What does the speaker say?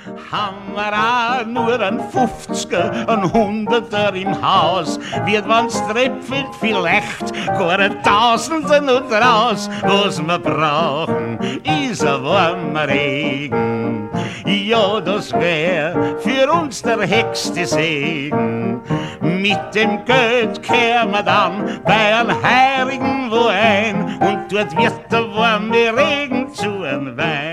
haben wir auch nur ein 50er, ein 100er im Haus. Wird wenn's tröpfelt vielleicht gar ein Tausender noch draus. Was wir brauchen, ist ein warmer Regen. Ja, das wär für uns der höchste Segen. Mit dem Geld kehren wir dann bei einem Heiligen wo ein und dort wird der warme Regen zu einem Wein.